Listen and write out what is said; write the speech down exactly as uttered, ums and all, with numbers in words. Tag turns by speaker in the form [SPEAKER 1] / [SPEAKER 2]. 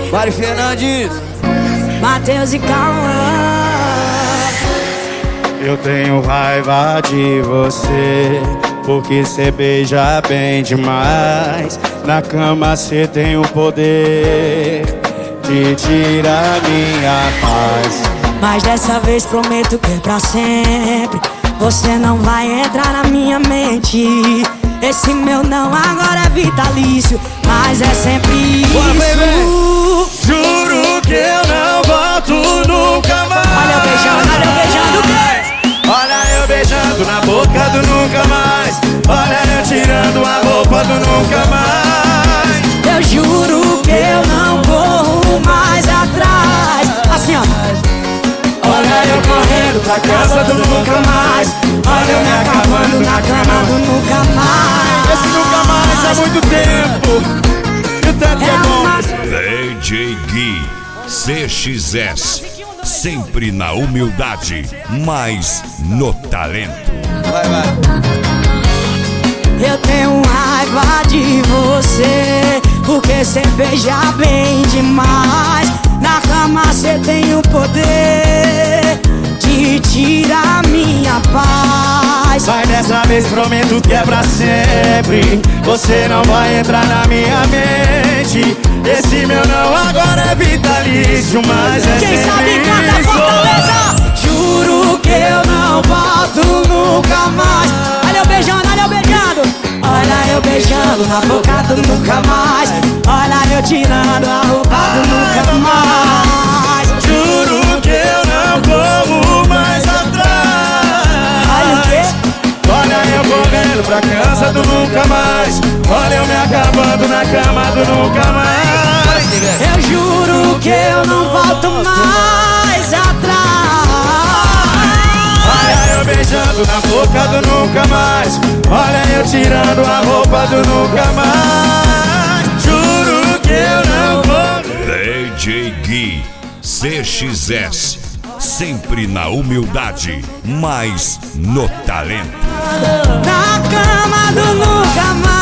[SPEAKER 1] Mari Fernandes,
[SPEAKER 2] Matheus e Cauã.
[SPEAKER 3] Eu tenho raiva de você, porque cê beija bem demais. Na cama cê tem o poder de tirar minha paz.
[SPEAKER 2] Mas dessa vez prometo que é pra sempre. Você não vai entrar na minha mente. Esse meu não agora é vitalício, mas é sempre isso.
[SPEAKER 1] Bora, baby.
[SPEAKER 3] Juro que eu não volto nunca mais.
[SPEAKER 2] Olha eu beijando, olha eu beijando,
[SPEAKER 3] olha eu beijando na boca do nunca mais. Olha eu tirando a roupa do nunca mais.
[SPEAKER 2] eu juro que eu não corro mais atrás. Assim ó.
[SPEAKER 3] Olha eu correndo pra casa do nunca mais. Olha eu me acabando na cama do nunca mais. Esse nunca mais há muito tempo. E o tanto é bom.
[SPEAKER 4] D J Gui, C X S, sempre na humildade, mas no talento.
[SPEAKER 1] vai, vai.
[SPEAKER 2] Eu tenho raiva de você, porque cê beija bem demais. Na cama cê tem o poder de tirar minha paz.
[SPEAKER 3] Mas dessa vez prometo que é pra sempre. Você não vai entrar na minha mente. Esse meu não agora é vitalício, mas é
[SPEAKER 2] Quem
[SPEAKER 3] sempre
[SPEAKER 2] sabe canta
[SPEAKER 3] isso.
[SPEAKER 2] Fortaleza. Juro que eu não volto nunca mais. Olha eu beijando, olha eu beijando. Olha eu beijando na boca do nunca mais. Olha eu tirando a roupa do nunca mais.
[SPEAKER 3] Juro que eu não corro mais atrás.
[SPEAKER 2] Olha o quê?
[SPEAKER 3] Olha eu correndo pra casa do nunca mais. Olha eu me acabando na cama do nunca mais.
[SPEAKER 2] Eu juro que eu não volto mais atrás.
[SPEAKER 3] Olha eu beijando na boca do nunca mais. Olha eu tirando a roupa do nunca mais. Juro que eu não vou.
[SPEAKER 4] D J Gui, C X S, sempre na humildade, mas no talento.
[SPEAKER 2] Na cama do nunca mais.